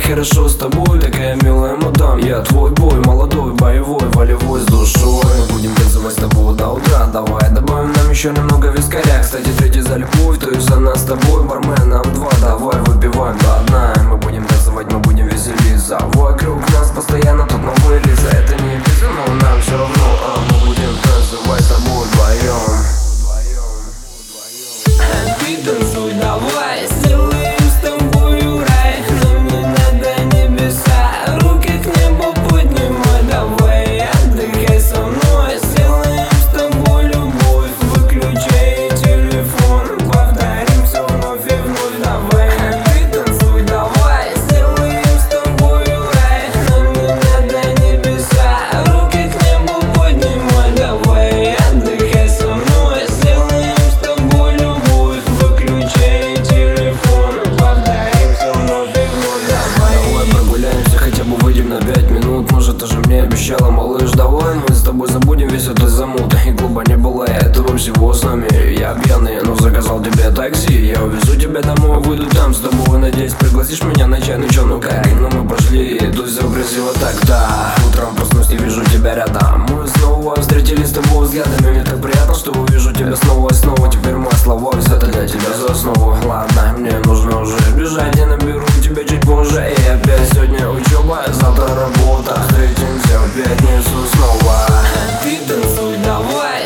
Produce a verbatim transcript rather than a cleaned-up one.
хорошо с тобой, такая милая мадам. Я твой бой, молодой, боевой, волевой, с душой. Мы будем танцевать с тобой до утра. Давай добавим нам еще немного вискаря. Кстати, третий за любовь, то есть она с тобой. Бармен, нам два, давай выпиваем до дна. Мы будем танцевать, мы будем веселиться. Вокруг нас постоянно тут новые лица. Это не песня, но нам все равно, а мы будем танцевать с тобой вдвоем. Ты танцуй, давай, сделаем с тобою рай. Нам не надо небеса, руки к небу поднимай. Давай, отдыхай со мной, сделаем с тобой любовь. Выключай телефон, повторим все вновь и вновь. Давай, ты танцуй, давай, сделаем с тобою рай. Нам не надо небеса, руки к небу поднимай. Давай, отдыхай со мной, сделаем с тобой любовь. Выключай телефон, повторим все вновь и вновь. Давай, Давай прогуляемся, хотя бы выйдем на пять минут. Может, ты же мне обещала, малыш, давай мы с тобой забудем весь этот замут. И клуба не было, этого всего с нами. Я пьяный, но заказал тебе такси. Я увезу тебя домой, выйду там с тобой. Надеюсь, пригласишь меня на чай, ну чё, ну как? Ну мы пошли, тут все красиво так-то. Утром проснусь и вижу тебя рядом. Мы снова встретились с тобой взглядами. Мне так приятно, что увижу тебя снова и снова. Теперь мои слова взяты для тебя за основу. Ладно, мне нужно уже бежать, я наберу тебя чуть позже. И опять сегодня учеба, завтра работа. Встретимся в пятницу снова. ты танцуй, давай.